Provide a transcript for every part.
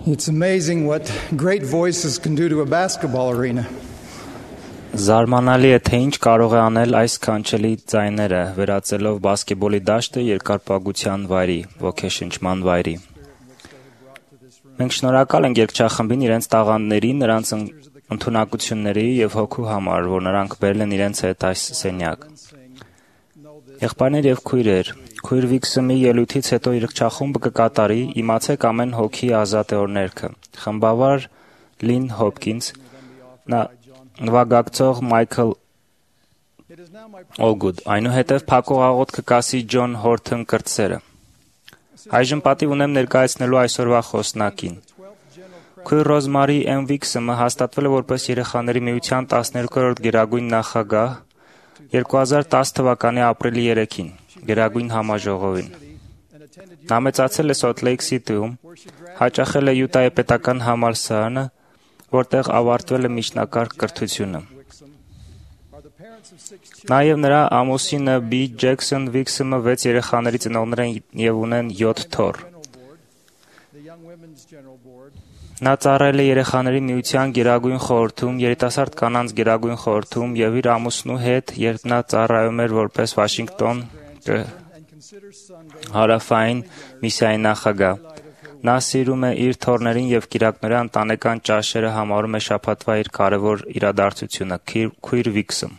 It's amazing what great voices can do to a basketball arena. Զարմանալի է, թե ինչ կարող է անել այս կանչելի ձայները, վերածելով բասկետբոլի դաշտը երկրպագության վայրի, ոգեշնչման վայրի։ Մենք շնորհակալ ենք երգչախմբին իրենց տաղանդների, նրանց ընդունակությունների եւ հոգու համար, որ նրանք բերել են իրենց հետ այս սենյակ։ Եղբայրներ եւ քույրեր, քույր Վիքսմի ելույթից հետո երգչախումբը կկատարի «Իմացեք ամեն հոգի ազատ է» օրհներգը։ Խմբավար Լին Հոփքինս, նվագակցող Մայքլ Օլգուդ, այնուհետև փակող աղոթքը կասի Ջոն Հորթոն կրտսերը։ Այժմ պատիվ ունեմ ներկայացնելու այսօրվա խոսնակին։ Քույր Ռոզմարի Էմ Վիքսմը հաստատվել է որպես Երեխաների միության 12-րդ գերագույն նախագահ 2010 թվականի ապրիլի 3-ին, գերագույն համաժողովին։ Նա մեծացել է Սոլթ Լեյք Սիթիում, հաճախել է Յուտայի պետական համալսարանը, որտեղ ավարտվել է միջնակարգ կրթությունը։ Նա եւ նրա ամուսինը Բի Ջեքսոն Վիքսմը 6 երեխաների ծնողներ են եւ ունեն 7 թոռ։ Նա ծառայել է Երեխաների միության գերագույն խորհրդում, երիտասարդ կանանց գերագույն խորհրդում եւ իր ամուսնու հետ, երբ նա ծառայում էր որպես Վաշինգտոն հարավային միսիայի նախագահ։ Նա սիրում է իր թոռներին եւ կիրակները ընտանեկան ճաշերը համարում է շաբաթվա իր կարևոր իրադարձությունը։ Քույր Վիքսմ։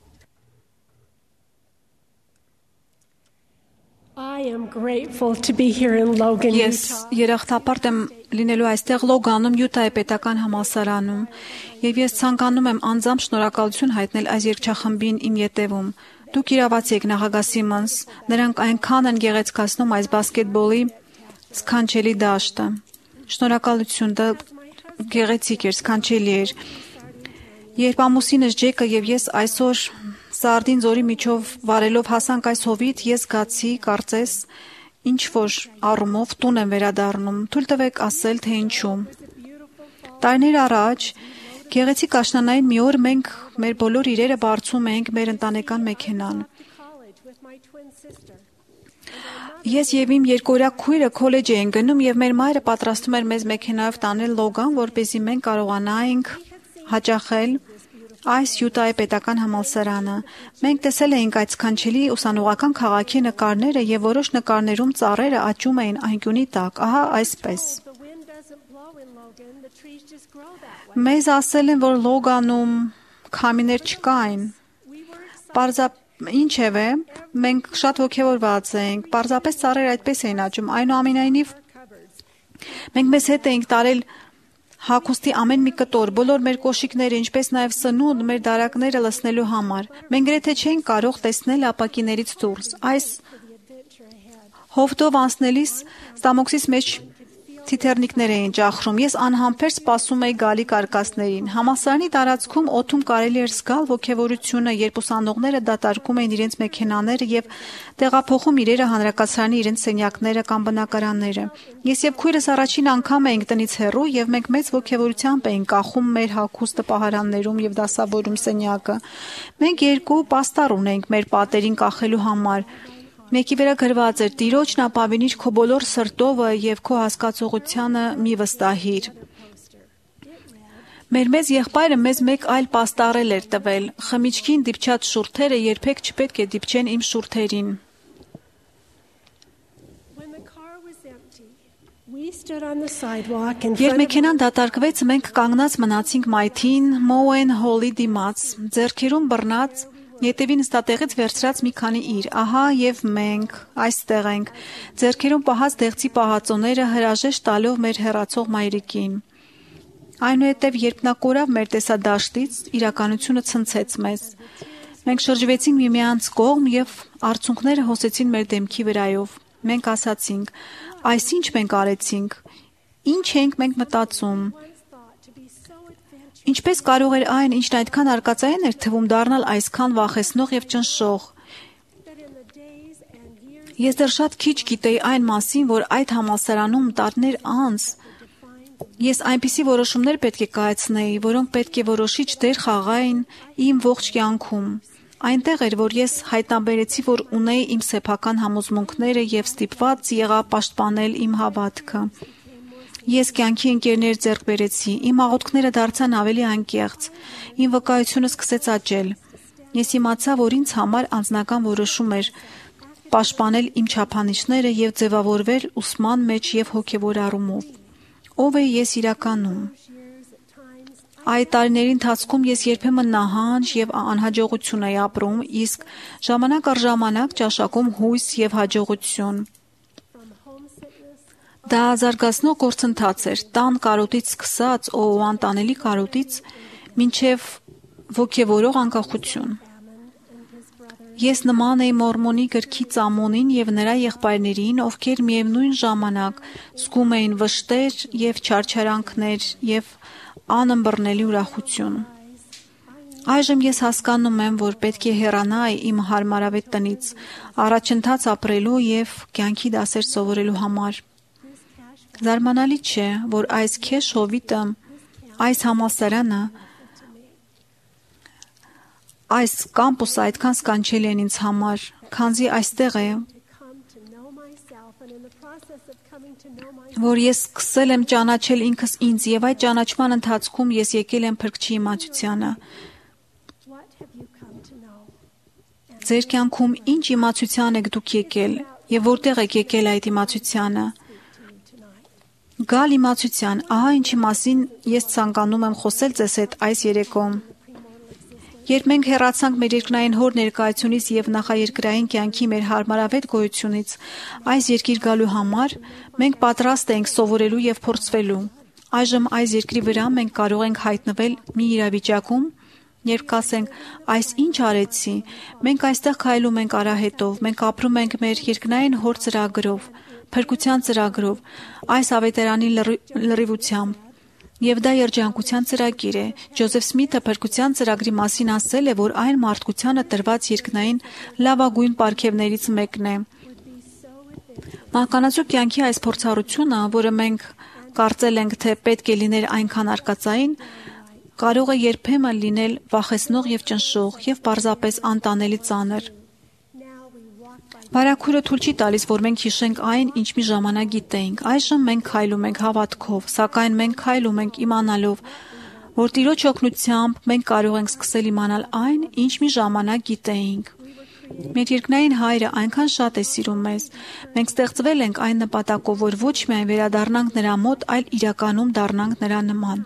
Ես երախտապարտ եմ լինելու այստեղ Լոգանում Յուտայի պետական համալսարանում եւ ես ցանկանում եմ անձամբ շնորհակալություն հայտնել այս երգչախմբին իմ ետևում։ Դուք իրավացի եք, նախագահ Սիմոնս, նրանք այնքան են գեղեցկացնում այս բասկետբոլի սքանչելի դաշտը։ Շնորհակալություն, դա գեղեցիկ էր, սքանչելի էր։ Երբ ամուսինս Ջեկը եւ ես այսօր Սարդին ձորի միջով վարելով հասանք այս հովիտ, ես զգացի, կարծես, ինչ որ առումով տուն եմ վերադառնում։ Թույլ տվեք ասել, թե ինչու։ Տարիներ առաջ գեղեցիկ աշնանային մի օր մենք մեր բոլոր իրերը բարձում էինք մեր ընտանեկան մեքենան։ Ես եւ իմ երկօրյա քույրը քոլեջ էինք գնում եւ մեր մայրը պատրաստում էր մեզ մեքենայով տանել Լոգան, որպեսզի մենք կարողանայինք հաճախել այս Յուտայի պետական համալսարանը։ Մենք տեսել էինք այդ սքանչելի ուսանողական քաղաքի նկարները եւ որոշ նկարներում ծառերը աճում էին անկյունի տակ, ահա այսպես։ Մեզ ասել են, որ Լոգանում քամիներ չկային։ Ինչևէ, մենք շատ ոգևորված էինք, պարզապես ծառերը այդպես էին աճում, այնուամենայնիվ մենք մեզ հետ էինք տարել հագուստի ամեն մի կտոր, բոլոր մեր կոշիկները, ինչպես նաև սնունդ, մեր դարակները լցնելու համար։ Մենք գրեթե չէինք կարող տեսնել ապակիներից դուրս։ Այս հովտով անցնելիս ստամոքսիս մեջ թիթեռնիկներ էին ճախրում։ Ես անհամբեր սպասում էի գալիք արկածներին։ Համալսարանի տարածքում օդում կարելի էր զգալ ոգևորությունը, երբ ուսանողները դատարկում էին իրենց մեքենաները եւ տեղափոխում իրերը հանրակացարանի իրենց սենյակները կամ բնակարանները։ Ես եւ քույրս առաջին անգամ էինք տնից հեռու եւ մենք մեծ ոգևորությամբ էինք կախում մեր հագուստը պահարաններում եւ դասավորում սենյակը։ Մենք երկու պաստառ ունեինք մեր պատերին կախելու համար։ Մեկի վրա գրված էր. «Տիրոջն ապավինիր քո բոլոր սրտովը եւ քո հասկացողությանը մի վստահիր»։ Մեր մեծ եղբայրը մեզ մեկ այլ պաստառել էր տվել. «Խմիչքին դիպչած շուրթերը երբեք չպետք է դիպչեն իմ շուրթերին»։ Երբ մեքենան դատարկվեց, մենք կանգնած մնացինք մայթին Մոուեն հոլի դիմաց, ձեռքերում բռնած Ետևի նստատեղից վերցրած մի քանի իր, ահա եւ մենք այստեղ ենք, ձեռքերում պահած դեղցի պահածոները հրաժեշտ տալով մեր հեռացող մայրիկին։ Այնուհետև, երբ նա կորավ մեր տեսադաշտից, իրականությունը ցնցեց մեզ։ Մենք շրջվեցինք միմյանց կողմ եւ արցունքները հոսեցին մեր դեմքի վրայով։ Մենք ասացինք. «Այս ինչ մենք արեցինք, ինչ ենք մենք մտածում»։ Ինչպես կարող էր այն, ինչն այդքան արկածային էր թվում, դառնալ այսքան վախեցնող եւ ճնշող։ Ես դեռ շատ քիչ գիտեի այն մասին, որ այդ համալսարանում տարիներ անց ես այնպիսի որոշումներ պետք է կայացնեի, որոնք պետք է որոշիչ դեր խաղային իմ ողջ կյանքում։ Այնտեղ էր, որ ես հայտնաբերեցի, որ ունեի իմ սեփական համոզմունքները եւ ստիպված եղա պաշտպանել իմ հավատքը։ Ես կյանքի ընկերներ ձեռք բերեցի, իմ աղոթքները դարձան ավելի անկեղծ, իմ վկայությունը սկսեց աճել։ Ես իմացա, որ ինձ համար անձնական որոշում էր պաշտպանել իմ չափանիշները եւ ձևավորվել ուսման մեջ եւ հոգեվոր առումով։ Ով եմ ես իրականում։ Այդ տարիների ընթացքում ես երբեմն նահանջ եւ անհաջողություն էի ապրում, իսկ ժամանակ առ ժամանակ ճաշակում հույս եւ հաջողություն։ Դա զարգացնող գործընթաց էր, տան կարոտից սկսած ու անտանելի կարոտից մինչև ոգևորող անկախություն։ Ես նման էի Մորմոնի գրքի ծամոնին եւ նրա եղբայրներին, ովքեր միևնույն ժամանակ զգում էին վշտեր եւ չարչարանքներ եւ անըմբռնելի ուրախություն։ Այժմ ես հասկանում եմ, որ պետք է հեռանալ իմ հարմարավետ տնից, առաջընթաց ապրելու եւ կյանքի դասեր սովորելու համար։ Զարմանալի չէ, որ այս քեշ հովիտը, այս համալսարանը, այս կամպուսը այդքան սքանչելի են ինձ համար, քանզի այստեղ է, որ ես սկսել եմ ճանաչել ինքս ինձ եւ այդ ճանաչման ընթացքում ես եկել եմ Փրկչի իմացությանը։ Ձեր կյանքում ինչ իմացության եք դուք եկել եւ որտեղ եք եկել այդ իմացությանը։ Գալ իմացության, ահա ինչի մասին ես ցանկանում եմ խոսել ձեզ հետ այս երեկոմ։ Երբ մենք հեռացանք մեր երկնային հոր ներկայությունից եւ նախաերկրային կյանքի մեր հարմարավետ գոյությունից այս երկիր գալու համար, մենք պատրաստ ենք սովորելու եւ փորձվելու։ Այժմ այս երկրի վրա մենք կարող ենք հայտնվել մի իրավիճակում, երբ կասենք, այս ինչ արեցի, մենք այստեղ քայլում ենք արահետով, մենք ապրում ենք մեր երկնային հոր ծրագրով, փրկության ծրագրով, այս ավետարանի լրիվությամբ։ Եվ դա երջանկության ծրագիր է։ Ջոզեֆ Սմիթը փրկության ծրագրի մասին ասել է, որ այն մարդկությանը տրված երկնային լավագույն պարգևներից մեկն է։ Մարդկանացու կյանքի այս փորձառությունը, որը մենք կարծել ենք, թե պետք է լիներ այնքան արկածային, կարող է երբեմն լինել վախեցնող եւ ճնշող եւ պարզապես անտանելի ծանր։ Բարաքուրը թույլ չի տալիս, որ մենք հիշենք այն, ինչ մի ժամանակ գիտեինք։ Այժմ մենք քայլում ենք հավատքով, սակայն մենք քայլում ենք իմանալով, որ Տիրոջ օգնությամբ մենք կարող ենք սկսել իմանալ այն, ինչ մի ժամանակ գիտեինք։ Մեր երկնային Հայրը այնքան շատ է սիրում մեզ։ Մենք ստեղծվել ենք այն նպատակով, որ ոչ միայն վերադառնանք նրա մոտ, այլ իրականում դառնանք նրա նման։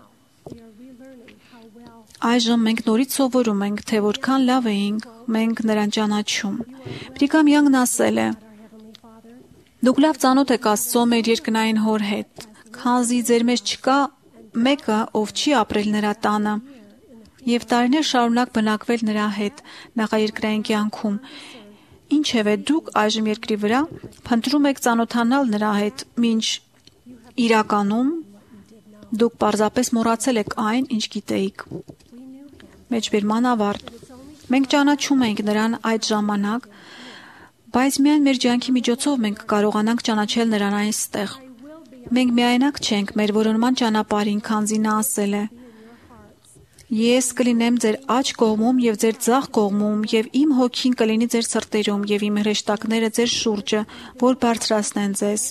Այժմ մենք նորից սովորում ենք, թե որքան լավ էինք մենք նրան ճանաչում։ Բրիգամ Յանգն ասել է. Դուք լավ ծանոթ եք Աստծո մեր երկնային հոր հետ, քանզի ձեր մեջ չկա մեկը, ով չի ապրել նրա տանը եւ տարիներ շարունակ բնակվել նրա հետ նախաերկրային կյանքում։ Ինչևէ դուք այժմ երկրի վրա փնտրում եք ծանոթանալ նրա հետ, մինչ իրականում դուք պարզապես մոռացել եք այն, ինչ գիտեիք։ Մեջբերման ավարտ։ Մենք ճանաչում ենք նրան այդ ժամանակ, բայց միայն մեր ջանքի միջոցով մենք կարողանանք ճանաչել նրան այստեղ։ Մենք միայնակ չենք մեր որոնման ճանապարհին, քանզի նա ասել է. Ես կլինեմ ձեր աջ կողմում եւ ձեր ձախ կողմում եւ իմ հոգին կլինի ձեր սրտերում եւ իմ հրեշտակները ձեր շուրջը, որ բարձրացնեն ձեզ։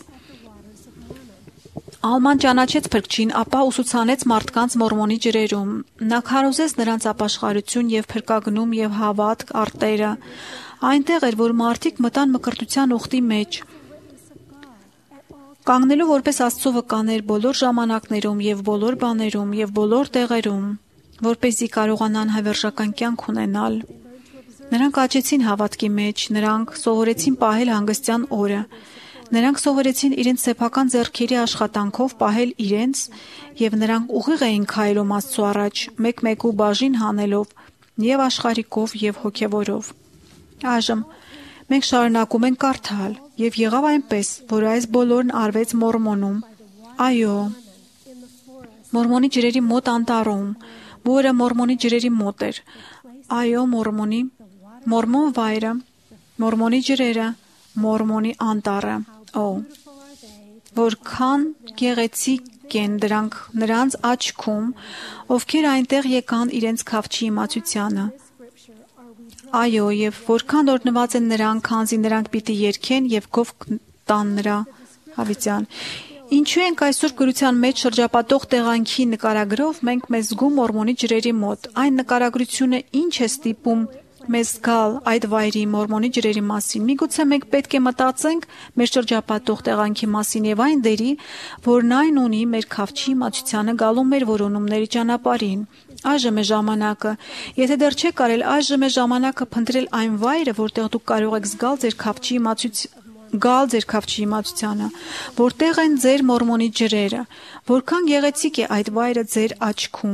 Ալման ճանաչեց Փրկչին, ապա ուսուցանեց մարդկանց Մորմոնի ջրերում։ Նա քարոզեց նրանց ապաշխարություն եւ փրկագնում եւ հավատք արտերը։ Այնտեղ էր, որ մարդիկ մտան մկրտության ուխտի մեջ։ Կանգնելու որպես Աստծո վկաներ բոլոր ժամանակներում եւ բոլոր բաներում եւ բոլոր տեղերում, որպեսզի կարողանան հավերժական կյանք ունենալ։ Նրանք աճեցին հավատքի մեջ, նրանք սովորեցին պահել հանգստյան օրը։ Նրանք սովորեցին իրենց սեփական ձեռքերի աշխատանքով պահել իրենց եւ նրանք ուղիղ էին քայլում Աստծո առաջ, մեկ-մեկու բաժին հանելով եւ աշխարհիկով եւ հոգեվորով։ Այժմ մենք շարունակում ենք կարդալ եւ եղավ այնպես, որ այս բոլորն արվեց Մորմոնում։ Այո, Մորմոնի ջրերի մոտ անտառում, որը Մորմոնի ջրերի մոտ էր։ Այո, Մորմոն վայրը, Մորմոնի ջրերը, Մորմոնի անտառը։ Օ, որքան գեղեցիկ են դրանք նրանց աչքում, ովքեր այնտեղ եկան իրենց քավչի իմացությանը։ Այո, եւ որքան օրհնված են նրանք, քանզի նրանք պիտի երգեն եւ գով տան նրա հավիտյան։ Ինչու ենք այսօր գրության մեջ շրջապատող տեղանքի նկարագրով մենք մեզ զգում Մորմոնի ջրերի մոտ։ Այն նկարագրությունը ինչ է ստիպում մեզ զգալ այդ վայրի Մորմոնի ջրերի մասին։ Միգուցե մենք պետք է մտածենք մեր շրջապատող տեղանքի մասին եւ այն դերի, որն այն ունի մեր քավչի իմացությանը գալու մեր որոնումների ճանապարհին։ Այժմ է ժամանակը։ Եթե դեռ չեք կարել, այժմ է ժամանակը փնտրել այն վայրը, որտեղ դուք կարող եք զգալ ձեր քավչի իմացությանը, որտեղ են ձեր Մորմոնի ջրերը, որքան գեղեցիկ է այդ վայրը ձեր աչքում։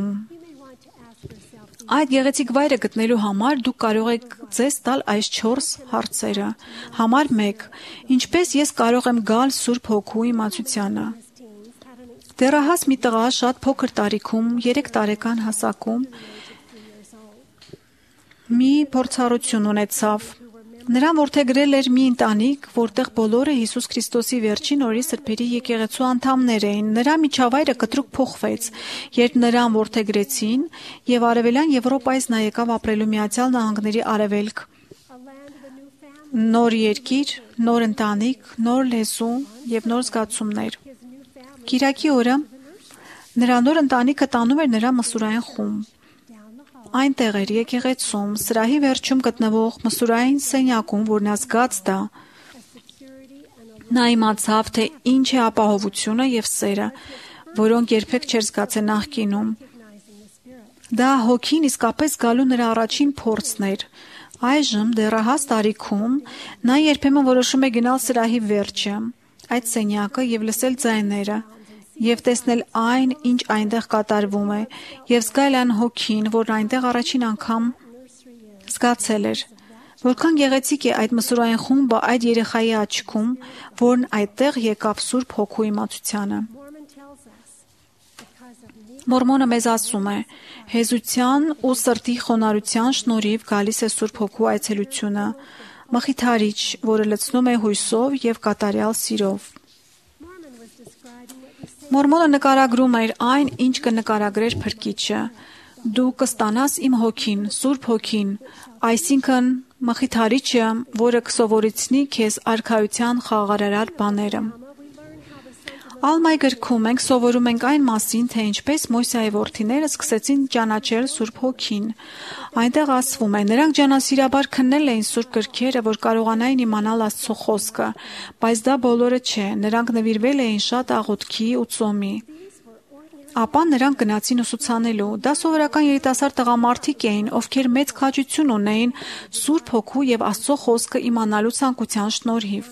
Այդ գեղեցիկ վայրը գտնելու համար դուք կարող եք ձեզ տալ այս 4 հարցերը։ Համար 1. Ինչպես ես կարող եմ գալ Սուրբ Հոգու իմացությանը։ Դեռահաս մի տղա շատ փոքր տարիքում, 3 տարեկան հասակում, մի փորձառություն ունեցավ։ Նրան որդեգրել էր մի ընտանիք, որտեղ բոլորը Հիսուս Քրիստոսի վերջին օրերի սրբերի եկեղեցու անդամներ էին։ Նրա միջավայրը կտրուկ փոխվեց, երբ նրան որդեգրեցին, եւ Արևելյան Եվրոպայից նա եկավ ապրելու Միացյալ Նահանգների արևելք։ Նոր երկիր, նոր ընտանիք, նոր լեզու եւ նոր զգացումներ։ Կիրակի օրը նրա նոր ընտանիքը տանում էր նրա մսուրային խումբ։ Այնտեղ էր եկեղեցում, սրահի վերջում գտնվող մսուրային սենյակում, որ նա զգաց դա։ Նա իմացավ, թե ինչ է ապահովությունը եւ սերը, որոնք երբեք չէր զգացել նախկինում։ Դա հոգին իսկապես գալու նրա առաջին փորձն էր։ Այժմ դեռահաս տարիքում նա երբեմն որոշում է գնալ սրահի վերջը, այդ սենյակը եւ լսել ձայները, եւ տեսնել այն, ինչ այնտեղ կատարվում է, եւ զգալ այն հոգին, որն այնտեղ առաջին անգամ զգացել էր։ Որքան գեղեցիկ է այդ մսուրային խումբը այդ երեխայի աչքում, որն այդտեղ եկավ Սուրբ Հոգու իմացությանը։ Մորմոնը մեզ ասում է. հեզության ու սրտի խոնարհության շնորհիվ գալիս է Սուրբ Հոգու այցելությունը, մխիթարիչ, որը լցնում է հույսով եւ կատարյալ սիրով։ Մորմոնը նկարագրում էր այն, ինչ կնկարագրեր Փրկիչը։ Դու կստանաս իմ հոգին, Սուրբ Հոգին, այսինքն մխիթարիչը, որը կսովորեցնի քեզ արքայության խաղաղարար բաները։ Ալմայի գրքում մենք սովորում ենք այն մասին, թե ինչպես Մոսեի որդիները սկսեցին ճանաչել Սուրբ Հոգին։ Այնտեղ ասվում է. նրանք ջանասիրաբար քննել էին Սուրբ գրքերը, որ կարողանային իմանալ Աստծո խոսքը, բայց դա բոլորը չէ, նրանք նվիրվել էին շատ աղոթքի ու ծոմի։ Ապա նրանք գնացին ուսուցանելու։ Դա սովորական երիտասարդ տղամարդիկ էին, ովքեր մեծ քաջություն ունեին Սուրբ Հոգու եւ Աստծո խոսքը իմանալու ցանկության շնորհիվ։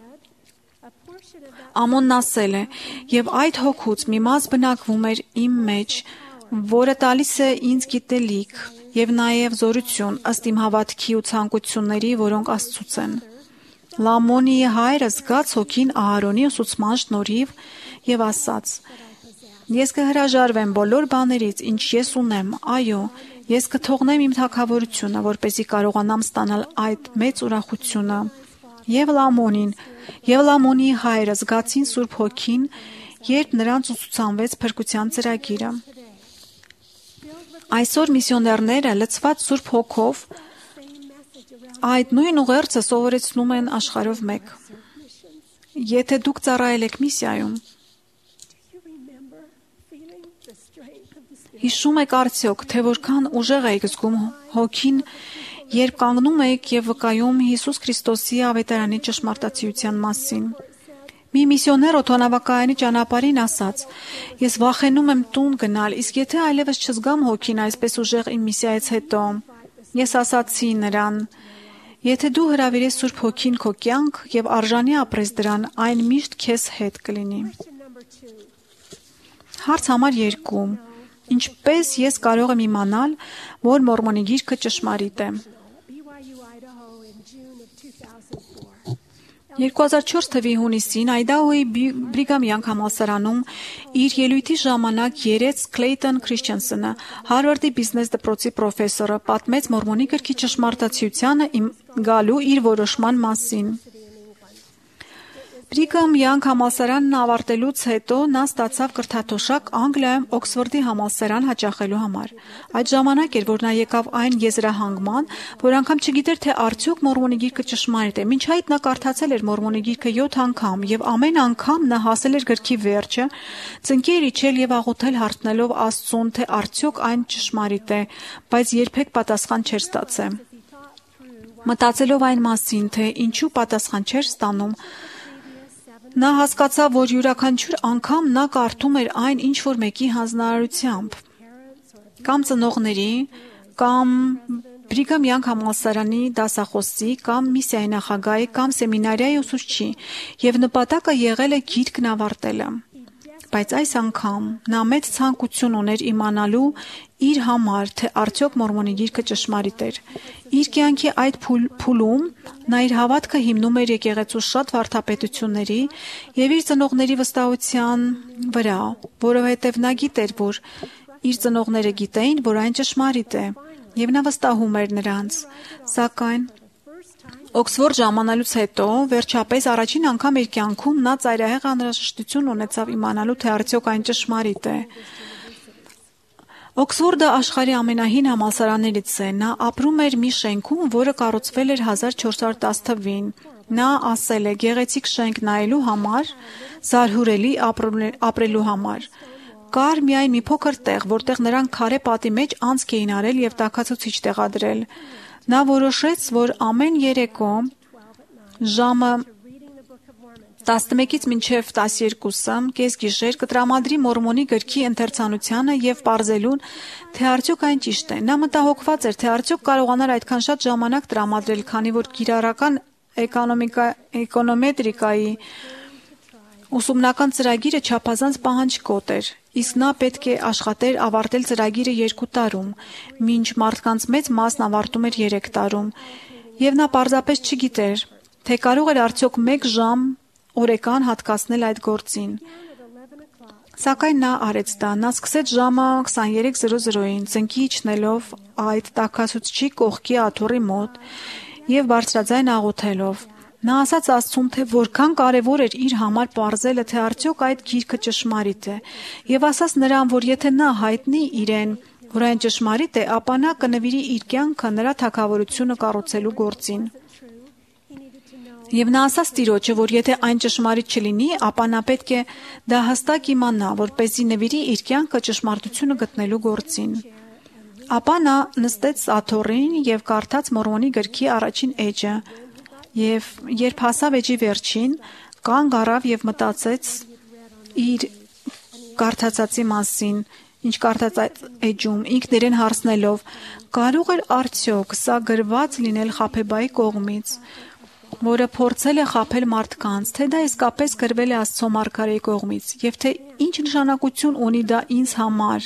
Ամոնն ասել է. «Եվ այդ հոգուց մի մաս բնակվում էր իմ մեջ, որը տալիս է ինձ գիտելիք եւ նաեւ զորություն ըստ իմ հավատքի ու ցանկությունների, որոնք Աստծուց են»։ Լամոնի հայրը զգաց հոգին Ահարոնի ուսուցման շնորհիվ եւ ասաց. «Ես կհրաժարվեմ բոլոր բաներից, ինչ ես ունեմ, այո, ես կթողնեմ իմ թագավորությունը, որպեսզի կարողանամ ստանալ այդ մեծ ուրախությունը»։ Եվ Լամոնի հայրը զգացին Սուրբ Հոգին, երբ նրանց ուսուցանվեց փրկության ծրագիրը։ Այսօր միսիոներները լցված Սուրբ Հոգով այդ նույն ուղերձը սովորեցնում են աշխարհով մեկ։ Եթե դուք ծառայել եք միսիայում, հիշում եք արդյոք, թե որքան ուժեղ եք զգում Հոգին, երբ կանգնում եք եւ վկայում Հիսուս Քրիստոսի ավետարանի ճշմարտացիության մասին։ Մի միսիոներ օդանավակայանի ճանապարհին ասաց. «Ես վախենում եմ տուն գնալ, իսկ եթե այլևս չզգամ Հոգին այսպես ուժեղ իմ միսիայից հետո»։ Ես ասացի նրան. «Եթե դու հրավիրես Սուրբ Հոգին քո կյանք եւ արժանի ապրես դրան, այն միշտ քեզ հետ կլինի»։ Հարց համար 2. Ինչպես ես կարող եմ իմանալ, որ Մորմոնի գիրքը ճշմարիտ է։ 2004 թվականի հունիսին Այդահոյի Բրիգամ Յանգ համալսարանում իր ելույթի ժամանակ երեց Քլեյտոն Քրիսչենսոնը, Հարվարդի բիզնես դպրոցի պրոֆեսորը, պատմեց Մորմոնի գրքի ճշմարտացիությանը գալու իր որոշման մասին։ Բրիգամ Յանգ համալսարանն ավարտելուց հետո նա ստացավ կրթաթոշակ Անգլիայում Օքսֆորդի համալսարան հաճախելու համար։ Այդ ժամանակ էր, որ նա եկավ այն եզրահանգման, որ անգամ չգիտեր, թե արդյոք Մորմոնի գիրքը ճշմարիտ է։ Մինչ այդ նա կարդացել էր Մորմոնի գիրքը 7 անգամ, եւ ամեն անգամ նա հասել էր գրքի վերջը, ծնկի էր իջել եւ աղոթել հարցնելով Աստծուն, թե արդյոք այն ճշմարիտ է, բայց երբեք պատասխան չէր ստացել։ Մտածելով այն մասին, թե ինչու պատասխան չէր ստանում, նա հասկացավ, որ յուրաքանչյուր անգամ նա կարդում էր այն ինչ որ մեկի հանձնարարությամբ, կամ ծնողների, կամ Բրիգամ Յանգ համալսարանի դասախոսի, կամ միսիայի նախագահի, կամ սեմինարիայի ուսուցչի, եւ նպատակը եղել է գիրքն ավարտելը։ Բայց այս անգամ նա մեծ ցանկություն ուներ իմանալու իր համար, թե արդյոք Մորմոնի գիրքը ճշմարիտ էր։ Իր կյանքի այդ փուլում նա իր հավատքը հիմնում էր եկեղեցու շատ վարդապետությունների եւ իր ծնողների վստահության վրա, որովհետեւ նա գիտեր, որ իր ծնողները գիտեին, որ այն ճշմարիտ է, եւ նա վստահում էր նրանց։ Սակայն Օքսֆորդ ժամանելուց հետո, վերջապես առաջին անգամ իր կյանքում նա ծայրահեղ անհրաժեշտություն ունեցավ իմանալու, թե արդյոք այն ճշմարիտ է։ Օքսֆորդը աշխարհի ամենահին համալսարաններից է։ Նա ապրում էր մի շենքում, որը կառուցվել էր 1410 թվականին։ Նա ասել է. «Գեղեցիկ շենք նայելու համար, զարհուրելի ապրելու համար»։ Կար միայն մի փոքր տեղ, որտեղ նրանք քարե պատի մեջ անցք էին արել եւ տաքացուցիչ տեղադրել։ Նա որոշեց, որ ամեն երեկո ժամը 11-ից մինչև 12-ը կեսգիշեր կտրամադրի Մորմոնի գրքի ընթերցանությանը եւ պարզելուն, թե արդյոք այն ճիշտ է։ Նա մտահոգված էր, թե արդյոք կարողանար այդքան շատ ժամանակ տրամադրել, քանի որ կիրառական էկոնոմետրիկայի ուսումնական ծրագիրը չափազանց պահանջկոտ էր, իսկ նա պետք է աշխատեր ավարտել ծրագիրը 2 տարում, մինչ մարդկանց մեծ մասն ավարտում էր 3 տարում, եւ նա պարզապես չգիտեր, թե կարող էր արդյոք 1 ժամ օրեկան հատկացնել այդ գործին։ Սակայն նա արեց դա, նա սկսեց ժամը 23:00-ին ծնկի իջնելով այդ տաքացուցչի կողքի աթոռի մոտ եւ բարձրաձայն աղոթելով։ Նա ասաց Աստծուն, թե որքան կարևոր էր իր համար պարզելը, թե արդյոք այդ գիրքը ճշմարիտ է, եւ ասաց նրան, որ եթե նա հայտնի իրեն, որ այն ճշմարիտ է, ապա նա կնվիրի իր կյանքը նրա թագավորությունը կառուցելու գործին։ Եվ նա ասաց Տիրոջը, որ եթե այն ճշմարիտ չլինի, ապա նա պետք է դա հստակ իմանա, որպեսզի նվիրի իր կյանքը ճշմարտությունը գտնելու գործին։ Ապա նա նստեց աթոռին եւ կարդաց Մորմոնի գրքի առաջին էջը, եւ երբ հասավ էջի վերջին, կանգ առավ եւ մտածեց իր կարդացածի մասին, ինչ կարդաց այդ էջում, ինքն իրեն հարցնելով. կարող էր արդյոք սա գրված լինել Խաբեբայի կողմից, որը փորձել է խաբել մարդկանց, թե դա իսկապես գրվել է Աստծո մարգարեի կողմից, եւ թե ինչ նշանակություն ունի դա ինձ համար։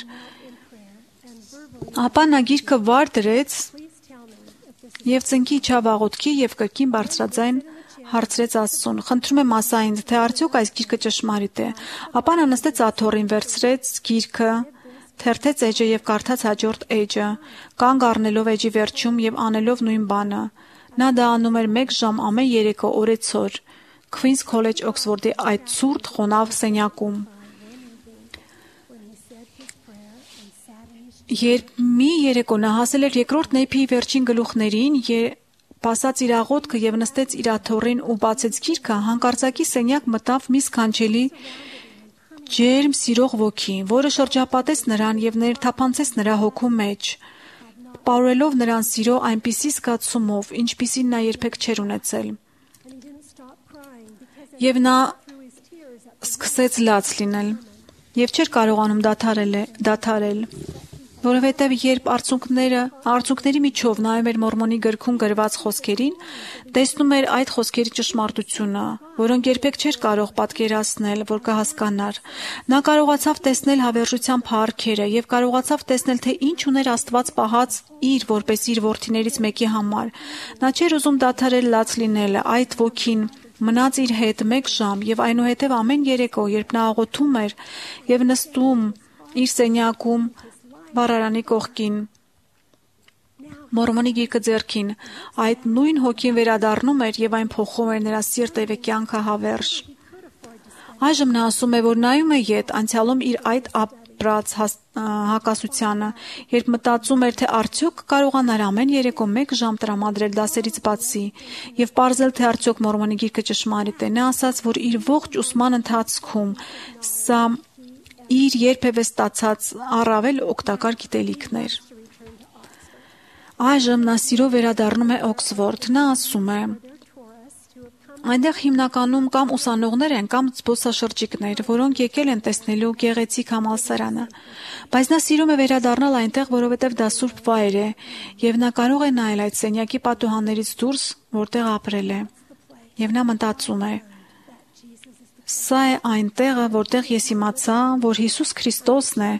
Ապա նա գիրքը վար դրեց եւ ծնկի իջավ աղոթքի եւ կրկին բարձրաձայն հարցրեց Աստծուն. «Խնդրում եմ ասա ինձ, թե արդյոք այս գիրքը ճշմարիտ է»։ Ապա նա նստեց աթոռին, վերցրեց գիրքը, թերթեց էջը եւ կարդաց հաջորդ էջը, կանգ առնելով էջի վերջում եւ անելով նույն բանը։ Նա դա անում էր 1 ժամ ամեն երեկո օրեցօր Queen's College Oxford-ի այդ ցուրտ խոնավ սենյակում։ Երբ մի երեկո նա հասել էր երկրորդ նեփի վերջին գլուխներին, pasած իր աղոթքը եւ նստեց իր աթոռին ու բացեց գիրքը, հանկարծակի սենյակ մտավ մի սքանչելի ջերմ սիրող ոգի, որը շրջապատեց նրան եւ ներթափանցեց նրա հոգու մեջ, պարուրելով նրան սիրո այնպիսի զգացումով, ինչպիսին նա երբեք չէր ունեցել։ Եւ նա սկսեց լաց լինել եւ չէր կարողանում դադարել, որովհետև երբ արցունքների միջով նայում էր Մորմոնի գրքում գրված խոսքերին, տեսնում էր այդ խոսքերի ճշմարտությունը, որոնք երբեք չէր կարող պատկերացնել, որ կհասկանար։ Նա կարողացավ տեսնել հավերժության փառքերը եւ կարողացավ տեսնել, թե ինչ ուներ Աստված պահած որպես իր որդիներից մեկի համար։ Նա չէր ուզում դադարել լաց լինելը, այդ ոգին մնաց իր հետ 1 ժամ եւ այնուհետեւ ամեն երեկո, երբ նա աղոթում էր եւ նստում իր սենյակում վառարանի կողքին, Մորմոնի գիրքը ձեռքին, այդ նույն հոգին վերադառնում էր եւ այն փոխում էր նրա սիրտը եւ կյանքը հավերժ։ Այժմ նա ասում է, որ նայում է ետ անցյալում իր այդ ապրած հակասությանը, երբ մտածում էր, թե արդյոք կարողանար ամեն երեկո 1 ժամ տրամադրել դասերից բացի եւ պարզել, թե արդյոք Մորմոնի գիրքը ճշմարիտ է։ Նա ասաց, որ իր ողջ ուսման ընթացքում սա իր երբևէ ստացած առավել օգտակար գիտելիքն էր։ Այժմ նա սիրով վերադառնում է Օքսֆորդ։ Նա ասում է. այնտեղ հիմնականում կամ ուսանողներ են, կամ զբոսաշրջիկներ, որոնք եկել են տեսնելու գեղեցիկ համալսարանը։ Բայց նա սիրում է վերադառնալ այնտեղ, որովհետև դա սուրբ վայր է, եւ նա կարող է նայել այդ սենյակի պատուհաններից դուրս, որտեղ ապրել է։ Եվ նա մտածում է. սա է այն տեղը, որտեղ ես իմացա, որ Հիսուս Քրիստոսն է,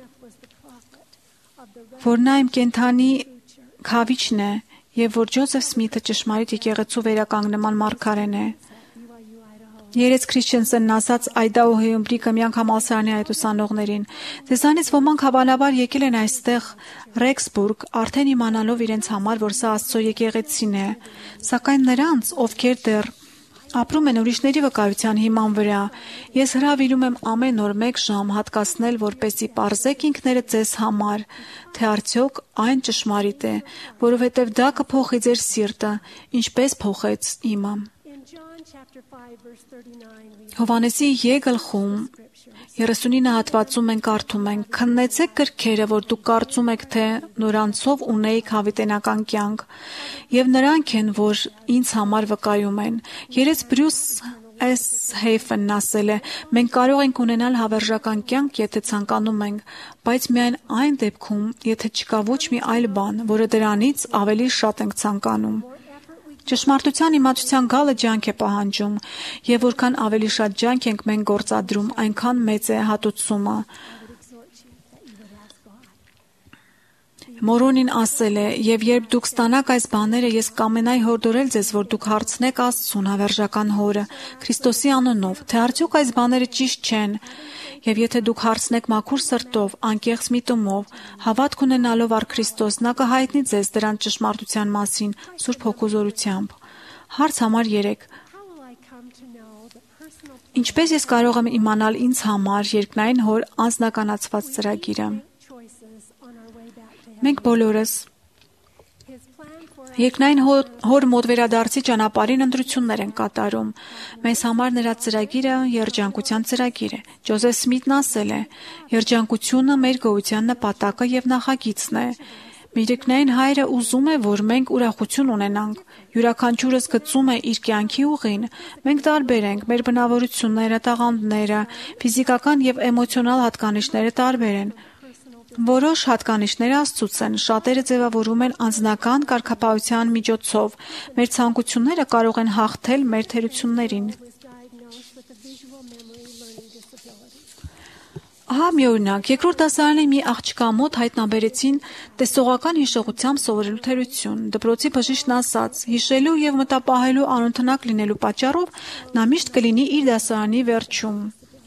որ նա իմ կենդանի քավիչն է, եւ որ Ջոզեֆ Սմիթը ճշմարիտ եկեղեցու վերականգնման մարգարեն է։ Երեց Քրիսչենսենն ասաց Այդահոյում Բրիգհամ համալսարանի այդ ուսանողներին. «Ձեզանից ոմանք հավանաբար եկել են այստեղ Ռեքսբուրգ, արդեն իմանալով իրենց համար, որ սա Աստծո եկեղեցին է, սակայն նրանց, ովքեր դեռ ապրում են ուրիշների վկայության հիման վրա, ես հրավիրում եմ ամեն օր 1 ժամ հատկացնել, որպեսզի պարզեք ինքներդ ձեզ համար, թե արդյոք այն ճշմարիտ է, որովհետև դա կփոխի ձեր սիրտը, ինչպես փոխեց իմը»։ Հովհաննեսի գլխում 39 հատվածում մենք կարդում ենք. «Քննեցեք գրքերը, որ դուք կարծում եք, թե նորանցով ունեիք հավիտենական կյանք, եւ նրանք են, որ ինձ համար վկայում են»։ Երեց Բրյուս Էս Հեյֆենն ասել է. «Մենք կարող ենք ունենալ հավերժական կյանք, եթե ցանկանում ենք, բայց միայն այն դեպքում, եթե չկա ոչ մի այլ բան, որը դրանից ավելի շատ ենք ցանկանում»։ Ճշմարտության իմացության գալը ջանք է պահանջում, եւ որքան ավելի շատ ջանք ենք մենք գործադրում, այնքան մեծ է հատուցումը։ Մորոնին ասել է. «Եվ երբ դուք ստանաք այս բաները, ես կամենայի հորդորել ձեզ, որ դուք հարցնեք Աստծուն, հավերժական Հորը, Քրիստոսի անունով, թե արդյոք այս բաները ճիշտ չեն, եւ եթե դուք հարցնեք մաքուր սրտով, անկեղծ միտումով, հավատք ունենալով առ Քրիստոս, նա կհայտնի ձեզ դրանց ճշմարտության մասին Սուրբ Հոգու զորությամբ»։ Հարց համար 3. Ինչպես ես կարող եմ իմանալ ինձ համար երկնային Հոր անձնականացված ծրագիրը։ Մենք բոլորս երկնային Հոր մոտ վերադարձի ճանապարհին ընտրություններ են կատարում։ Մեզ համար նրա ծրագիրը երջանկության ծրագիր է։ Ջոզեֆ Սմիթն ասել է. «Երջանկությունը մեր գոյության նպատակը եւ նախագիծն է։ Երկնային Հայրը ուզում է, որ մենք ուրախություն ունենանք։ Յուրաքանչյուրս գծում է իր կյանքի ուղին։ Մենք տարբեր ենք, մեր բնավորությունները, տաղանդները, ֆիզիկական եւ էմոցիոնալ հատկանիշները տարբեր են։ Որոշ հատկանիշներ Աստծուց են, շատերը ձևավորում են անձնական կարգապահության միջոցով։ Մեր ցանկությունները կարող են հաղթել մեր թերություններին»։ Ահա մի օրինակ, երկրորդ դասարանի մի աղջկա մոտ հայտնաբերեցին տեսողական հիշողությամբ սովորելու թերություն։ Դպրոցի բժիշկն ասաց. «Հիշելու եւ մտապահելու անընդունակ լինելու պատճառով նա միշտ կլինի իր դասարանի վերջում»։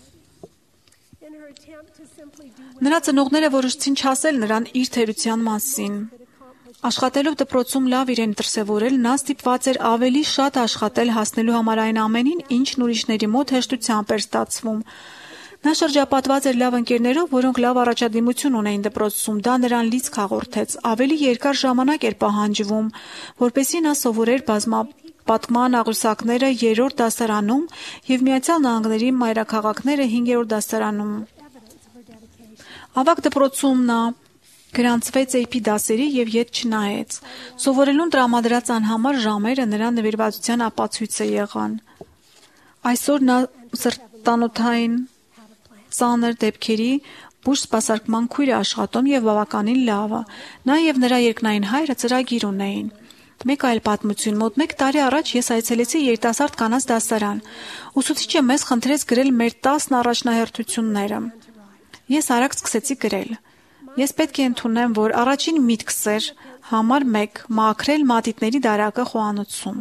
Նրա ծնողները որոշեցին չասել նրան իր թերության մասին։ Աշխատելով դպրոցում լավ իրեն դրսևորել, նա ստիպված էր ավելի շատ աշխատել հասնելու համար այն ամենին, ինչն ուրիշների մոտ հեշտությամբ էր ստացվում։ Նա շրջապատված էր լավ ընկերներով, որոնք լավ առաջադիմություն ունեին դպրոցում, դա նրան լիցք հաղորդեց։ Ավելի երկար ժամանակ էր պահանջվում, որպեսզի նա սովորեր բազմապատկման աղյուսակները 3-րդ դասարանում եւ Միացյալ Նահանգների մայրաքաղաքները 5-րդ դասարանում։ Ավագ դպրոցում նա գրանցվեց AP դասերի եւ ետ չնայեց։ Սովորելուն տրամադրած անհամար ժամերը նրա նվիրվածության ապացույցը եղան։ Այսօր նա սրտանոթային ծանր դեպքերի բուժ սպասարկման քույր է աշխատում եւ բավականին լավ է։ Նա եւ նրա երկնային Հայրը ծրագիր ունեին։ Մեկ այլ պատմություն. մոտ 1 տարի առաջ ես այցելեցի երիտասարդ կանանց դասարան։ Ուսուցիչը մեզ խնդրեց գրել մեր 10 առաջնահերթությունները։ Ես արագ սկսեցի գրել։ Ես պետք է ընդունեմ, որ առաջին միտքս էր համար 1 մաքրել մատիտների դարակը խոհանոցում։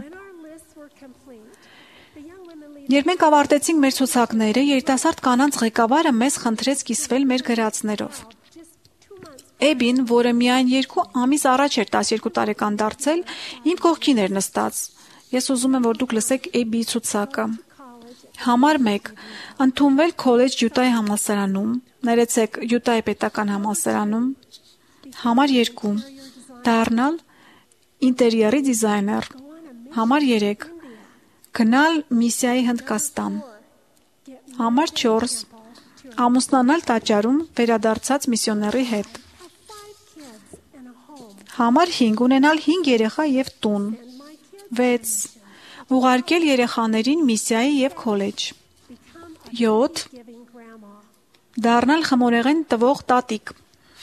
Երբ մենք ավարտեցինք մեր ցուցակները, երիտասարդ կանանց ղեկավարը մեզ խնդրեց կիսվել մեր գրածներով։ Էբին, որը միայն 2 ամիս առաջ էր 12 տարեկան դարձել, իմ կողքին էր նստած։ Ես ուզում եմ, որ դուք լսեք Էբիի ցուցակը։ Համար 1. Ընդունվել քոլեջ Յուտայի համալսարանում, ներեցեք Յուտայի պետական համալսարանում։ Համար 2. Դառնալ ինտերիերի դիզայներ։ Համար 3. Գնալ միսիայի Հնդկաստան։ Համար 4. Ամուսնանալ տաճարում վերադարձած միսիոների հետ։ Համար 5. Ունենալ 5 երեխա եւ տուն։ 6. Ուղարկել երեխաներին միսիայի եւ քոլեջ։ 7. Դառնալ խմորեղեն տվող տատիկ։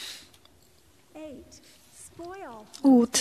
8.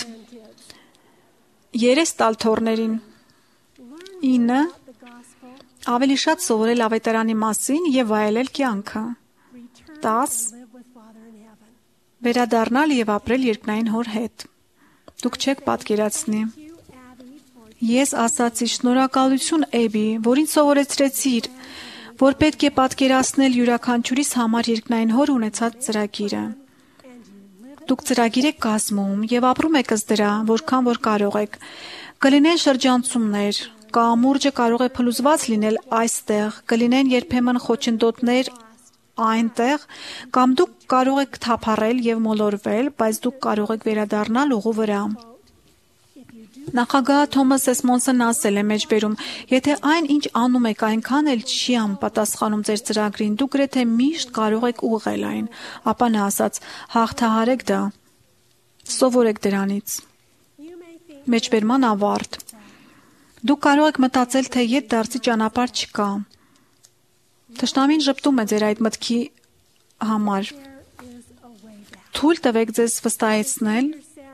Երես տալ թորներին։ 9. Ավելի շատ սովորել ավետարանի մասին եւ վայելել կյանքը։ 10. Վերադառնալ եւ ապրել երկնային հոր հետ։ Դուք չեք պատկերացնի։ Ես ասացի շնորհակալություն Էբի, որին սովորեցրեցիր, որ պետք է պատկերացնել յուրաքանչյուրիս համար երկնային հոր ունեցած ծրագիրը։ Դուք ծրագիր եք կազմում եւ ապրում եք ըստ դրա, որքան որ կարող եք։ Կլինեն շրջանցումներ, կամուրջը կարող է փլուզված լինել այստեղ, կլինեն երբեմն խոչընդոտներ այնտեղ, կամ դուք կարող եք թափառել եւ մոլորվել, բայց դուք կարող եք վերադառնալ ուղու վրա։ Նախագահ Թոմաս Էսմոնսն ասել է մեջբերում. եթե այն ինչ անում եք այնքան էլ չի համապատասխանում ձեր ծրագրին, դուք գրեթե միշտ կարող եք ուղղել այն, ապա նա ասաց. հաղթահարեք դա։ Սովորեք դրանից։ Մեջբերման ավարտ։ Դուք կարող եք մտածել, թե ետդարձի ճանապարհ չկա։ Թշնամին ժպտում է ձեր այդ մտքի համար։ Թույլ տվեք ձեզ վստահեցնել,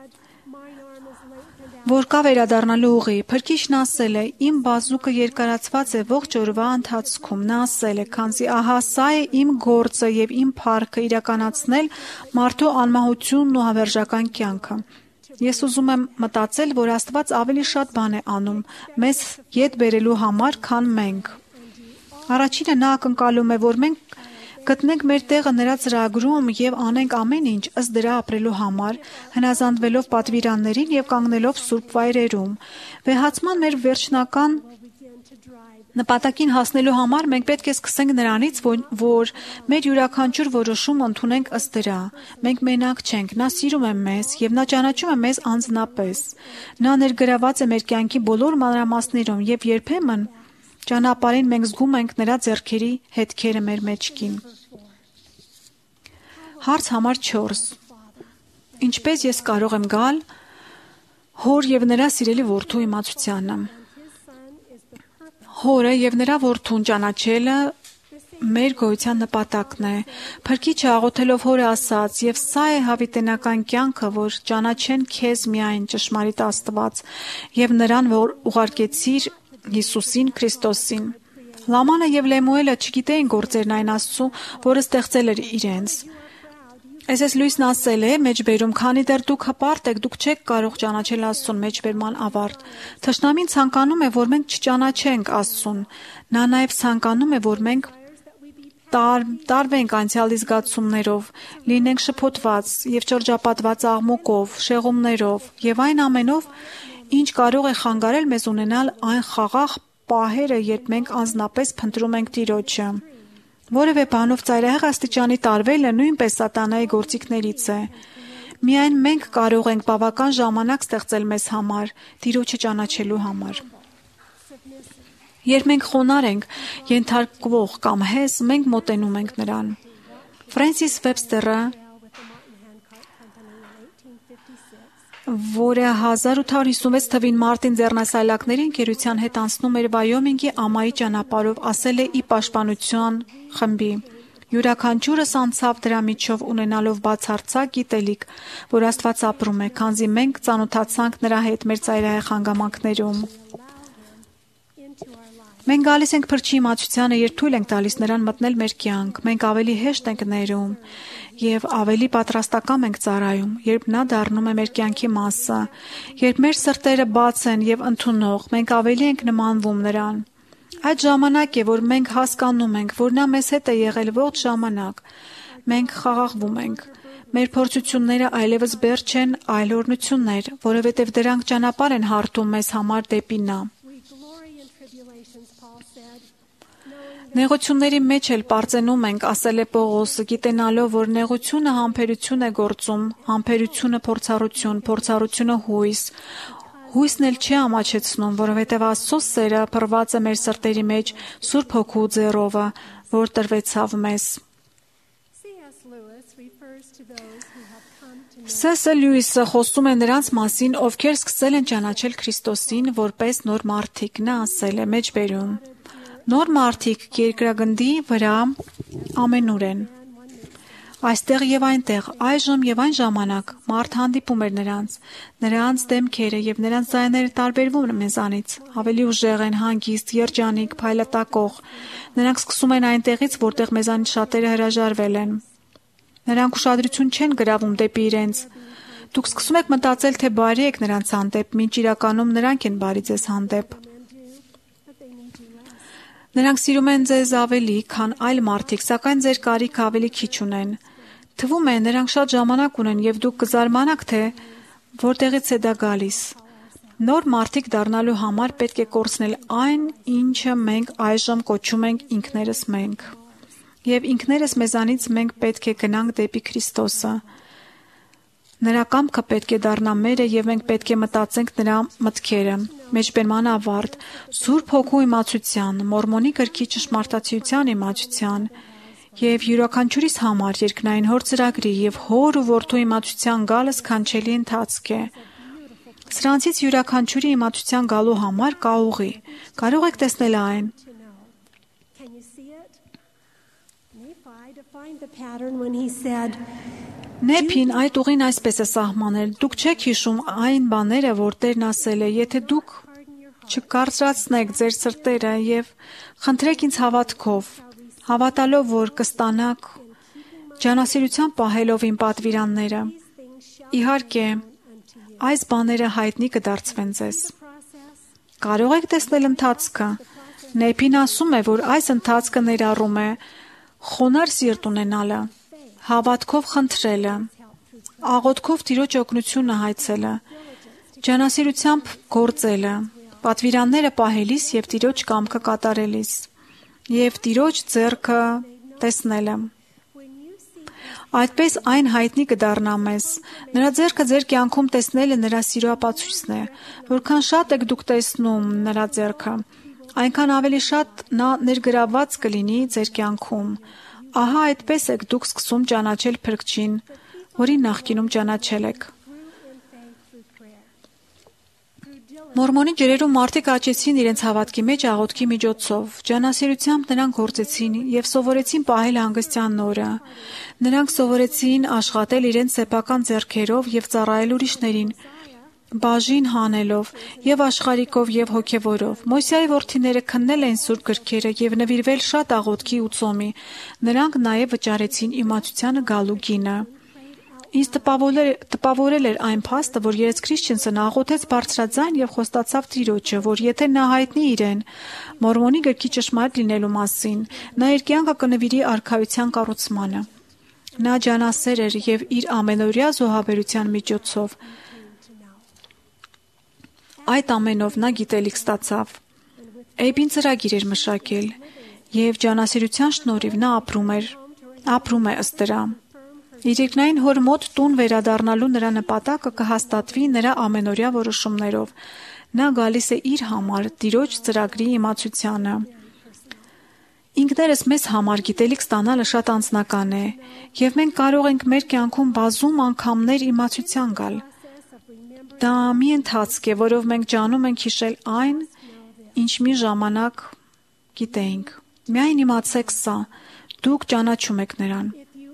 որ կա վերադառնալու ուղի։ Փրկիչն ասել է. իմ բազուկը երկարացված է ողջ օրվա ընթացքում։ Նա ասել է, քանզի ահա սա է իմ գործը եւ իմ փառքը իրականացնել մարդու անմահությունն ու հավերժական կյանքը։ Ես ուզում եմ մտածել, որ Աստված ավելի շատ բան է անում մեզ ետ բերելու համար, քան մենք։ Առաջինը նա ակնկալում է, որ մենք գտնենք մեր տեղը նրա ծրագրում եւ անենք ամեն ինչ ըստ դրա ապրելու համար, հնազանդվելով պատվիրաններին եւ կանգնելով սուրբ վայրերում։ Վեհացման մեր վերջնական նպատակին հասնելու համար մենք պետք է սկսենք նրանից, որ մեր յուրաքանչյուր որոշում ընդունենք ըստ դրա։ Մենք մենակ չենք, նա սիրում է մեզ եւ նա ճանաչում է մեզ անձնապես։ Նա ներգրաված է մեր կյանքի բոլոր մանրամասներում եւ երբեմն ճանապարհին մենք զգում ենք նրա ձեռքերի հետքերը մեր մեջքին։ Հարց համար 4. Ինչպես ես կարող եմ գալ հոր եւ նրա սիրելի որդու իմացությանը։ Հորը եւ նրա որդուն ճանաչելը մեր գոյության նպատակն է։ Փրկիչը աղոթելով հորը ասաց. «Եվ սա է հավիտենական կյանքը, որ ճանաչեն քեզ միայն ճշմարիտ Աստված եւ նրան, որ ուղարկեցիր Հիսուսին Քրիստոսին»։ Լամանը եւ Լեմուելը չգիտեին գործերն այն Աստծու, որը ստեղծել էր իրենց։ Այս լույսն ասել է մեջբերում, քանի դեռ դուք հպարտ եք, դուք չեք կարող ճանաչել Աստծուն, մեջբերման ավարտ։ Թշնամին ցանկանում է, որ մենք չճանաչենք Աստծուն։ Նա նաեւ ցանկանում է, որ մենք տարվենք անցյալի զգացումներով, լինենք շփոթված եւ շրջապատված աղմուկով, շեղումներով եւ այն ամենով, ինչ կարող է խանգարել մեզ ունենալ այն խաղաղ պահերը, երբ մենք անձնապես փնտրում ենք Տիրոջը։ Որևէ բանով ծայրահեղ աստիճանի տարվելը նույնպես սատանայի գործիքներից է։ Միայն մենք կարող ենք բավական ժամանակ ստեղծել մեզ համար, Տիրոջը ճանաչելու համար։ Երբ մենք խոնարհ ենք, ենթարկվող կամ հես, մենք մոտենում ենք նրան։ Ֆրենսիս Վեբստերը, որը 1856 թվին Մարտին ձեռնասայլակների ընկերության հետ անցնում էր Վայոմինգի ամայի ճանապարհով, ասել է ի պաշտպանության խմբի. յուրաքանչյուրս անցավ դրա միջով ունենալով բացարձակ գիտելիք, որ Աստված ապրում է, քանզի մենք ծանոթացանք նրա հետ մեր ծայրահեղ հանգամանքներում։ Մենք գալիս ենք փրկչի իմացությանը, երբ թույլ ենք տալիս նրան մտնել մեր կյանք, մենք ավելի հեշտ ենք ներում եւ ավելի պատրաստակամ ենք ծառայում, երբ նա դառնում է մեր կյանքի մասը, երբ մեր սրտերը բաց են եւ ընդունող, մենք ավելի ենք նմանվում նրան։ Այդ ժամանակ է, որ մենք հասկանում ենք, որ նա մեզ հետ է եղել ողջ ժամանակ։ Մենք խաղաղվում ենք։ Մեր փորձությունները այլևս բեր չեն, այլ օրհնություններ, որովհետև դրանք ճանապարհ են հարթում մեզ համար դեպի նա։ Նեղությունների մեջ էլ պարծենում ենք, ասել է Պողոսը, գիտենալով, որ նեղությունը համբերություն է գործում, համբերությունը փորձառություն, փորձառությունը հույս։ Հույսն էլ չի ամաչեցնում, որովհետև Աստծո սերը փռված է մեր սրտերի մեջ Սուրբ Հոգու ձեռովը, որ տրվեցավ մեզ։ C.S. Լյուիսը խոսում է նրանց մասին, ովքեր սկսել են ճանաչել Քրիստոսին որպես նոր մարդիկ։ Նա ասել է մեջբերում. Նոր մարդիկ երկրագնդի վրա ամենուր են։ Այստեղ եւ այնտեղ, այժմ եւ այն ժամանակ մարդ հանդիպում էր նրանց դեմքերը եւ նրանց ձայները տարբերվում են մեզանից, ավելի ուժեղ են, հանգիստ, երջանիկ, փայլատակող։ Նրանք սկսում են այնտեղից, որտեղ մեզանից շատերը հրաժարվել են։ Նրանք ուշադրություն չեն գրավում դեպի իրենց։ Դուք սկսում եք մտածել, թե բարի եք նրանց հանդեպ, մինչ իրականում նրանք են բարի ձեզ հանդեպ։ Նրանք սիրում են ձեզ ավելի, քան այլ մարդիկ, սակայն ձեր կարիքը ավելի քիչ ունեն։ Թվում է, նրանք շատ ժամանակ ունեն եւ դուք կզարմանաք, թե որտեղից է դա գալիս։ Նոր մարդիկ դառնալու համար պետք է կորցնել այն, ինչը մենք այժմ կոչում ենք ինքներս մենք։ Եվ ինքներս մեզանից մենք պետք է գնանք դեպի Քրիստոսը։ Նրա կամքը պետք է դառնա մերը եւ մենք պետք է մտածենք նրա մտքերը։ Մեջբերման ավարտ, Սուրբ Հոգու իմացության, Մորմոնի գրքի ճշմարտացիության իմացության եւ յուրաքանչյուրիս համար երկնային հոր ծրագրի եւ հոր ու որդու իմացության գալը սքանչելի ընթացք է։ Սրանցից յուրաքանչյուրի իմացության գալու համար կա ուղի։ Կարող եք տեսնել այն։ Նեփին այդ ուղին այսպես է սահմանել. դուք չեք հիշում այն բաները, որ Տերն ասել է, եթե դուք չկարծրացնեք ձեր սրտերը եւ խնդրեք ինձ հավատքով, հավատալով, որ կստանաք ջանասիրության պահելով իմ պատվիրանները։ Իհարկե, այս բաները հայտնի կդարձվեն ձեզ։ Կարող եք տեսնել ընթացքը։ Նեփին ասում է, որ այս ընթացքը ներառում է խոնարհ սիրտ ունենալը, հավատքով խնդրելը, աղոթքով Տիրոջ օգնությունը հայցելը, ջանասիրությամբ գործելը, պատվիրանները պահելիս եւ Տիրոջ կամքը կատարելիս, եւ Տիրոջ ձեռքը տեսնելը։ Այդպես այն հայտնի կդառնա մեզ։ Նրա ձեռքը ձեր կյանքում տեսնելը նրա սիրո ապացույցն է։ Որքան շատ եք դուք տեսնում նրա ձեռքը, այնքան ավելի շատ նա ներգրավված կլինի ձեր կյանքում։ Ահա այդպես եք դուք սկսում ճանաչել Փրկչին, որին նախկինում ճանաչել եք։ Մորմոնի ջրերում մարդիկ աճեցին իրենց հավատքի մեջ աղոթքի միջոցով։ Ջանասիրությամբ նրանք գործեցին եւ սովորեցին պահել հանգստյան նորը։ Նրանք սովորեցին աշխատել իրենց սեփական ձեռքերով եւ ծառայել ուրիշներին, բաժին հանելով եւ աշխարհիկով եւ հոգեվորով։ Մոսեի որդիները քննել էին սուրբ գրքերը եւ նվիրվել շատ աղոթքի ու ծոմի։ Նրանք նաեւ վճարեցին իմացությանը գալու գինը։ Ինձ տպավորել էր այն փաստը, որ Երես Քրիշչենսն աղոթեց բարձրաձայն եւ խոստացավ Տիրոջը, որ եթե նա հայտնի իրեն Մորմոնի գրքի ճշմարիտ լինելու մասին, նա իր կյանքը կնվիրի արքայության կառուցմանը։ Նա ջանասեր էր եւ իր ամենօրյա զոհաբերության միջոցով այդ ամենով նա գիտելիք ստացավ։ Էյբին ծրագիր էր մշակել եւ ջանասիրության շնորհիվ նա ապրում է ըստ դրա։ Իր երկնային հոր մոտ տուն վերադառնալու նրա նպատակը կհաստատվի նրա ամենօրյա որոշումներով։ Նա գալիս է իր համար Տիրոջ ծրագրի իմացությանը։ Ինքներս մեզ համար գիտելիք ստանալը շատ անձնական է, եւ մենք կարող ենք մեր կյանքում բազում անգամներ իմացության գալ։ Դա մի ընթացք է, որով մենք ջանում ենք հիշել այն, ինչ մի ժամանակ գիտեինք։ Միայն իմացեք սա, դուք ճանաչում եք նրան։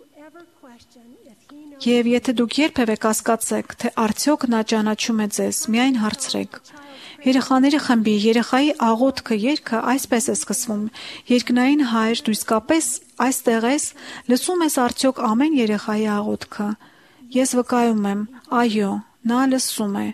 Եվ եթե դուք երբևէ կասկածեք, թե արդյոք նա ճանաչում է ձեզ, միայն հարցրեք։ Երեխաների խմբի երեխայի աղոթքը երգը այսպես է սկսվում. Երկնային Հայր, դու իսկապես այստեղ ես, լսում ես արդյոք ամեն երեխայի աղոթքը։ Ես վկայում եմ, այո, նա լսում է։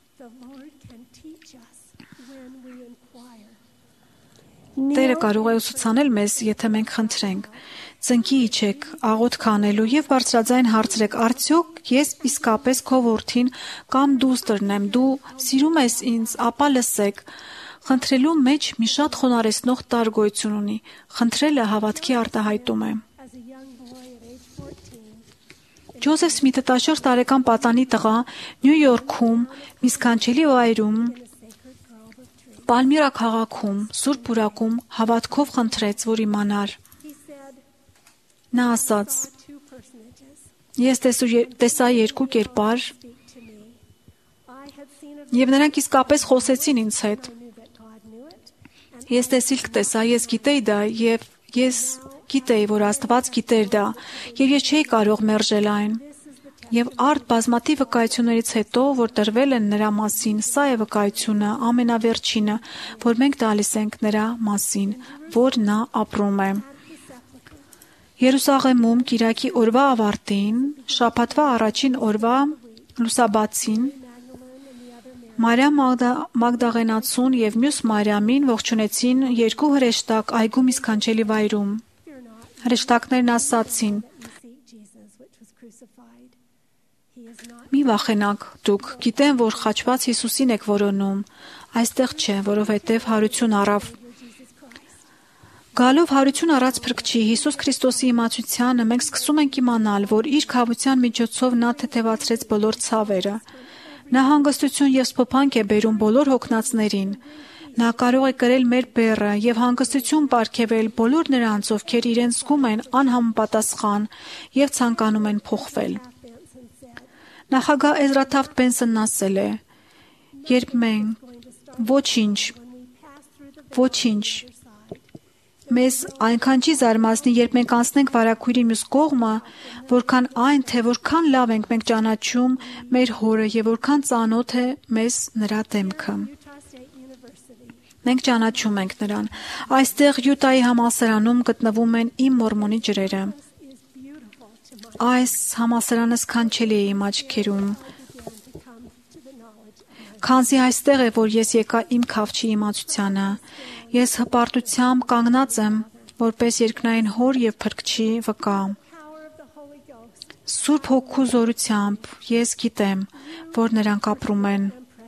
Տերը կարող է ուսուցանել մեզ, եթե մենք խնդրենք։ Ծնկի իջեք, աղոթք անելու եւ բարձրաձայն հարցրեք. արդյոք ես իսկապես քո որդին կամ դուս տրնեմ, դու սիրում ես ինձ, ապա լսեք։ Խնդրելու մեջ մի շատ խոնարհեցնող տարր գոյություն ունի։ Խնդրելը հավատքի արտահայտում է։ Ջոզեֆ Սմիթը 14 տարեկան պատանի տղա Նյու Յորքում մի սքանչելի վայրում Պալմիրա քաղաքում Սուրբ Պուրակում հավատքով խնդրեց, որ իմանար։ Նա ասաց. Ես տեսա երկու կերպար եւ նրանք իսկապես խոսեցին ինձ հետ։ Ես տեսիլք տեսա, ես գիտեի դա եւ ես գիտեի, որ Աստված գիտեր դա եւ ես չէի կարող մերժել այն։ Եվ արդ բազմաթիվ վկայություններից հետո, որ տրվել են նրա մասին, սա է վկայությունը ամենավերջինը, որ մենք տալիս ենք նրա մասին, որ նա ապրում է։ Երուսաղեմում Կիրակի օրվա ավարտին, շաբաթվա առաջին օրվա լուսաբացին, Մարիամ Մագդաղենացուն եւ մյուս Մարիամին ողջունեցին երկու հրեշտակ այգու մի սքանչելի վայրում։ Հրեշտակներն ասացին. Մի վախենաք, դուք գիտեն, որ խաչված Հիսուսին եք որոնում, այստեղ չէ, որովհետև հարություն առավ։ Գալով հարություն առած Փրկչի Հիսուս Քրիստոսի իմացությանը մենք սկսում ենք իմանալ, որ իր քավության միջոցով նա թեթևացրեց բոլոր ցավերը։ Նա հանգստություն եւ սփոփանք է բերում բոլոր հոգնածներին։ Նա կարող է կրել մեր բեռը եւ հանգստություն պարգեւել բոլոր նրանց, ովքեր իրեն զգում են անհամապատասխան եւ ցանկանում են փոխվել։ Նախագահ Էզրա Թաֆթ Բենսոնն ասել է. Երբ մենք ոչինչ մեզ այնքան չի զարմացնի, երբ մենք անցնենք վարագույրի մյուս կողմը, որքան այն, թե որքան լավ ենք մենք ճանաչում մեր հորը եւ որքան ծանոթ է մեզ նրա դեմքը։ Մենք ճանաչում ենք նրան։ Այստեղ Յուտայի համալսարանում գտնվում են իմ մորմոնի ջրերը։ Այս համալսարանը սքանչելի է իմ աչքերում։ Քանզի այստեղ է, որ ես եկա իմ քավչի իմացությանը։ Ես հպարտությամբ կանգնած եմ, որպես երկնային հոր եւ Փրկչի վկա։ Սուրբ Հոգու զորությամբ ես գիտեմ, որ նրանք ապրում են։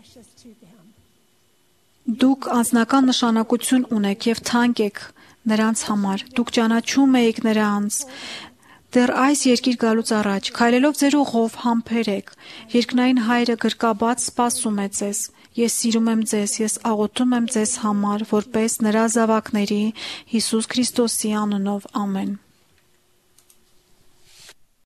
Դուք անձնական նշանակություն ունեք եւ թանկ եք նրանց համար։ Դուք ճանաչում եք նրանց։ Դեռ այս երկիր գալուց առաջ, քայլելով ձեր ուղով համբեր եք։ Երկնային Հայրը գրկաբաց սպասում է ձեզ։ Ես սիրում եմ ձեզ, ես աղոթում եմ ձեզ համար, որպես նրա զավակների Հիսուս Քրիստոսի անունով, ամեն։